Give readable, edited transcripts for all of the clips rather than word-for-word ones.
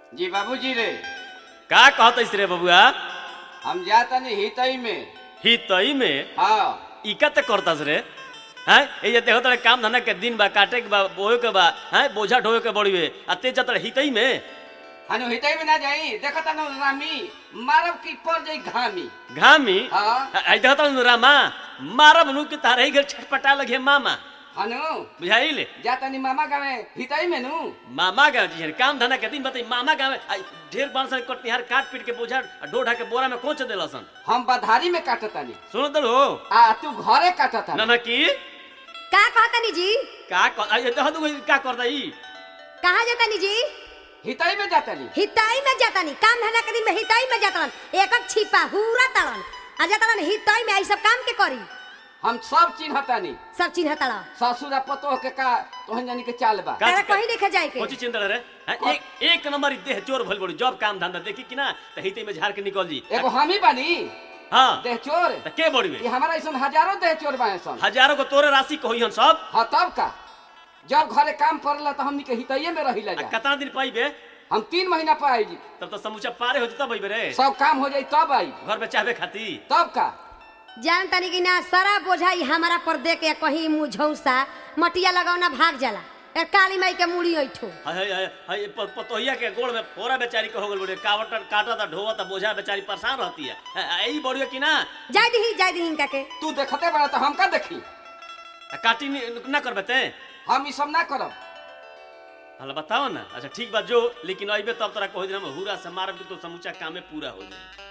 जी बाबूजी रे का कहत रे बबुआ? हम जाता नहीं हितई में। हितई में? हाँ इका त करतास रे हैं? ये देखो तड़े काम धंधा के दिन बा, काटे के बा, बोए के बा, हैं बोझा ढोए के बड़ीवे आ ते जतड़े हितई में। हनु हितई में ना जाई, देखता न रामी मारब की पर जाई घामी। घामी? हाँ आई देखता न रामा मारब नु के तारे ही घर छटपटा लगे मामा। हनु बुझाइले? जाता नहीं मामा गावे हितई में नु। मामा गाँव जी काम धंधा के दिन बताई मामा गाँव ढेर बांस कटनिहार काट पीट के बोझा ढो ढा के बोरा में कोच देलसन। हम बधारी में काटता नहीं। सुनो तो हो आ तू घरे काटता ना ना की का कहतनी जी? का ये देखो तू का करता ई कहाँ जातनी जी? हितई में जाता नहीं। हिताई में जातनी काम धंधा के दिन में हिताई में जातन एक एक छिपा हुरा तड़न आ जातन हिताई में आई सब काम के करी। हम सब चिन्हता नहीं। सब चिन्ह तड़ा ससुर पतो के का तोहन जानी के चाल बा। तेरा कहीं देखे जाए के कोची चिंता रे एक नंबर देह चोर भल बड़ी जॉब काम धंधा देखी कि ना त हिते में झाड़ के निकल जी। एगो हम ही बानी हां देह चोर। त के बड़ी ये हमारा ऐसा हजारों देह चोर बाए सन। हजारों को तोरे राशि कही हन सब। हाँ तब का जब घरे काम पड़ला तो हमनी के हितइये में रही लगा। कितना दिन पाइबे? हम 3 महीना पर आई जी। तब तो समूचा पारे हो जता भाई रे सब काम हो जाई तब आई। घर में चाहबे खाती तब का जान तनी कि ना सारा बोझा ही हमारा पर दे के कहीं मुंह झौसा मटिया लगावना भाग जाला ए काली माई के मुड़ी ऐठो। हाय पतोहिया के गोड़ में फोरा बेचारी को हो गल बड़े कावट काटा ता ढोवा ता बोझा बेचारी परेशान रहती है। ई बड़ियो कि ना जाय दी इनका के तू देखते बड़ा तो हम का देखी। काटी ना करबे ते हम ई सब ना करब। हला बताओ ना। अच्छा ठीक बात जो लेकिन अइबे तब तोरा कह दिन हम हुरा से मारब कि तो समूचा कामे पूरा हो जाए।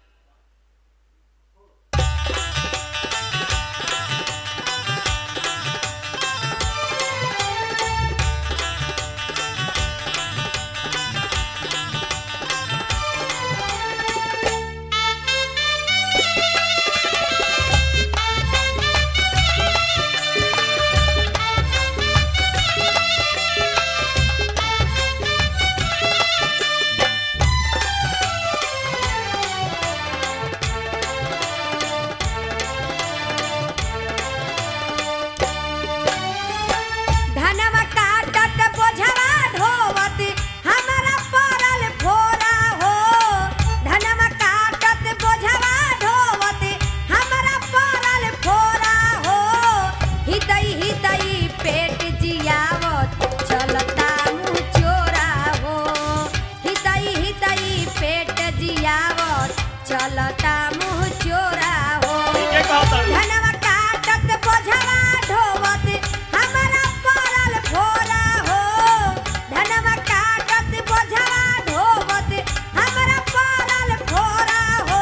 चलता मुँह चोरा हो धनवा काटत बोझवा ढोवत हमारा परल फोरा हो। धनवा काटत बोझवा ढोवत हमारा परल फोरा हो।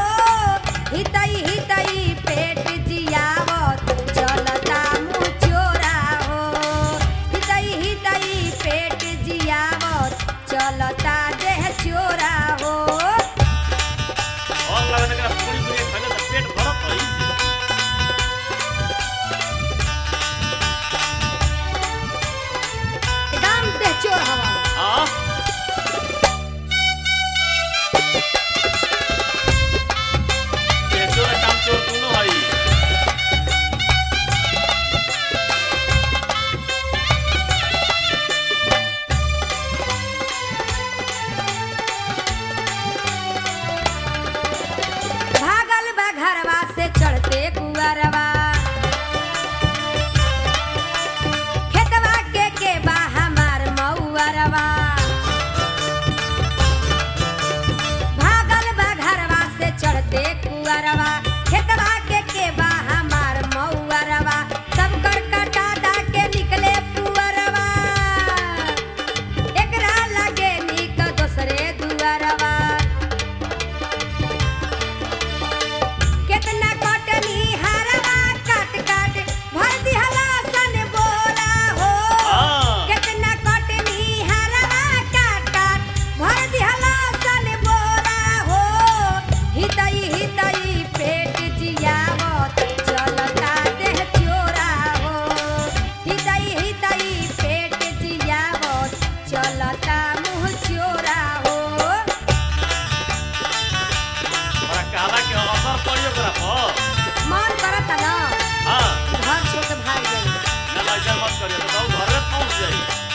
हितई पेट जियावत चलता मुँह चोरा हो। हितई पेट जियावत चलता देह चोरा हो। चोर हवा चोर काम चोर दोनों हई। भागल बा घरवा से चढ़ते कुआरवा खेतवा के बा हमार मऊअरवा। भागल बा घरवा से चढ़ते कुआरवा खेतवा के बा हमार मऊअरवा। सब कर कटा दा के निकले पुअरवा एकरा लगे निक दोसरे दुअरवा। कितना कटनी हरवा काट काट भर दिहला सन बोरा हो। कितना कटनी हरवा काट काट भर दिहला सन बोरा हो। हितई पेट जियावत चलता देह चोरा हो। हितई पेट जियावत चलता मुँह चोरा हो। बड़ा कहला के असर पड़ियो करा पर मन करता ना हां घर छोड़ के भाग जाई। ना लाइक मत करियो तो घर में पहुंच जाई।